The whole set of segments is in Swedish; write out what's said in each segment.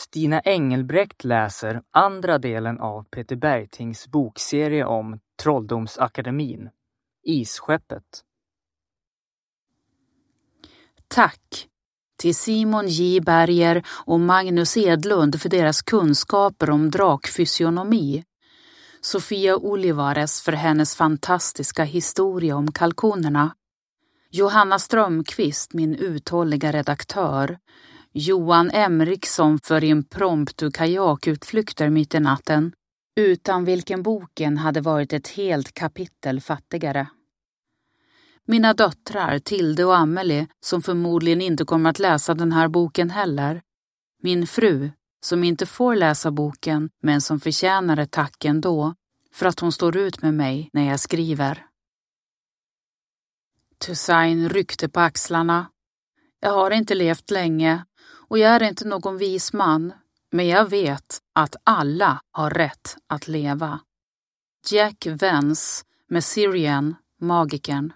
Stina Engelbrekt läser andra delen av Peter Bergtings bokserie om Trolldomsakademin, Isskeppet. Tack till Simon J. Berger och Magnus Edlund för deras kunskaper om drakfysionomi. Sofia Olivares för hennes fantastiska historia om kalkonerna. Johanna Strömqvist, min uthålliga redaktör. Johan Emriksson för impromptu kajakutflykter mitt i natten, utan vilken boken hade varit ett helt kapitel fattigare. Mina döttrar, Tilde och Amelie, som förmodligen inte kommer att läsa den här boken heller. Min fru, som inte får läsa boken men som förtjänar ett tack ändå, för att hon står ut med mig när jag skriver. Toussaint ryckte på axlarna. Jag har inte levt länge och jag är inte någon vis man, men jag vet att alla har rätt att leva. Jack Vance med Syrian, magikern.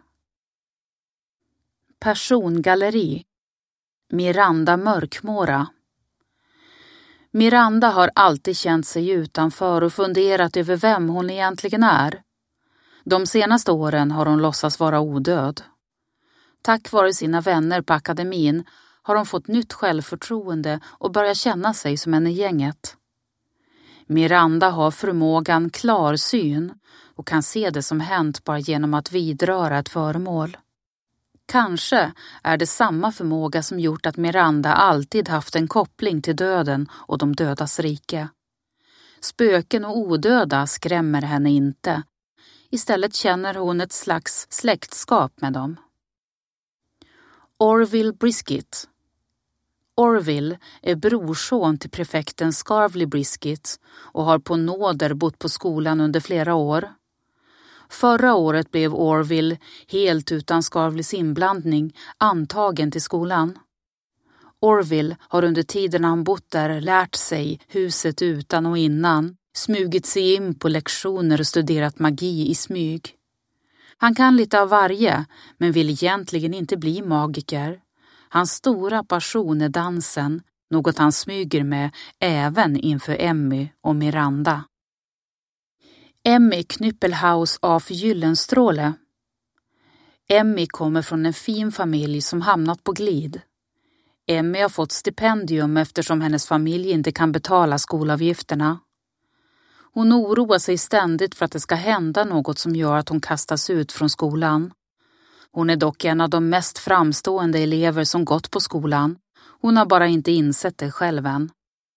Persongalleri. Miranda Mörkmåra. Miranda har alltid känt sig utanför och funderat över vem hon egentligen är. De senaste åren har hon låtsats vara odöd. Tack vare sina vänner på akademin har hon fått nytt självförtroende och börjar känna sig som en i gänget. Miranda har förmågan klarsyn och kan se det som hänt bara genom att vidröra ett föremål. Kanske är det samma förmåga som gjort att Miranda alltid haft en koppling till döden och de dödas rike. Spöken och odöda skrämmer henne inte. Istället känner hon ett slags släktskap med dem. Orville Briskett. Orville är brorson till prefekten Scarvely Briskett och har på nåder bott på skolan under flera år. Förra året blev Orville, helt utan Scarvelys inblandning, antagen till skolan. Orville har under tiden han bott där lärt sig huset utan och innan, smugit sig in på lektioner och studerat magi i smyg. Han kan lite av varje, men vill egentligen inte bli magiker. Hans stora passion är dansen, något han smyger med även inför Emmy och Miranda. Emmy Knyppelhaus af Gyllenstråle. Emmy kommer från en fin familj som hamnat på glid. Emmy har fått stipendium eftersom hennes familj inte kan betala skolavgifterna. Hon oroar sig ständigt för att det ska hända något som gör att hon kastas ut från skolan. Hon är dock en av de mest framstående elever som gått på skolan. Hon har bara inte insett det själv än.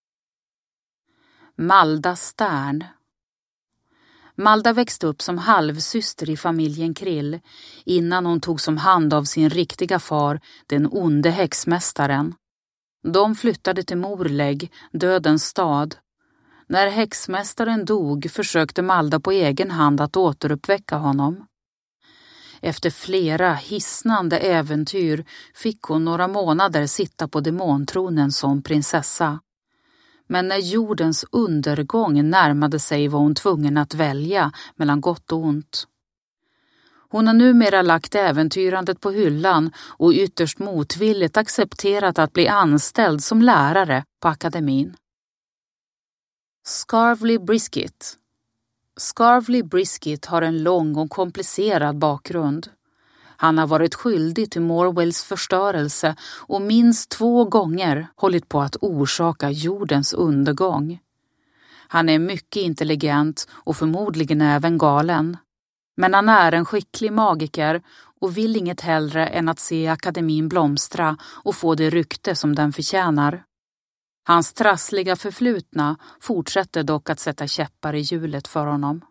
Malda Stern. Malda växte upp som halvsyster i familjen Krill innan hon tog som hand av sin riktiga far, den onde häxmästaren. De flyttade till Morlägg, dödens stad. När häxmästaren dog försökte Malda på egen hand att återuppväcka honom. Efter flera hisnande äventyr fick hon några månader sitta på demontronen som prinsessa. Men när jordens undergång närmade sig var hon tvungen att välja mellan gott och ont. Hon har numera lagt äventyrandet på hyllan och ytterst motvilligt accepterat att bli anställd som lärare på akademin. Scarvely Briskett. Scarvely Briskett har en lång och komplicerad bakgrund. Han har varit skyldig till Morwells förstörelse och minst 2 gånger hållit på att orsaka jordens undergång. Han är mycket intelligent och förmodligen även galen. Men han är en skicklig magiker och vill inget hellre än att se akademin blomstra och få det rykte som den förtjänar. Hans trassliga förflutna fortsätter dock att sätta käppar i hjulet för honom.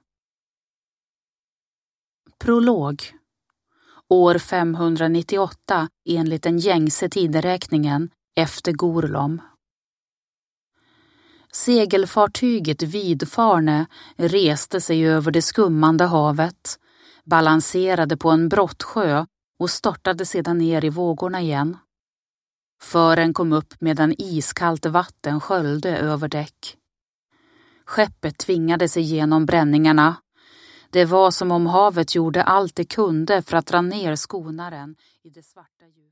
Prolog. År 598 enligt den gängse tideräkningen efter Gorlom. Segelfartyget Vidfarne reste sig över det skummande havet, balanserade på en brottsjö och störtade sedan ner i vågorna igen. Fören kom upp medan iskallt vatten sköljde över däck. Skeppet tvingade sig genom bränningarna. Det var som om havet gjorde allt det kunde för att dra ner skonaren i det svarta ljuset.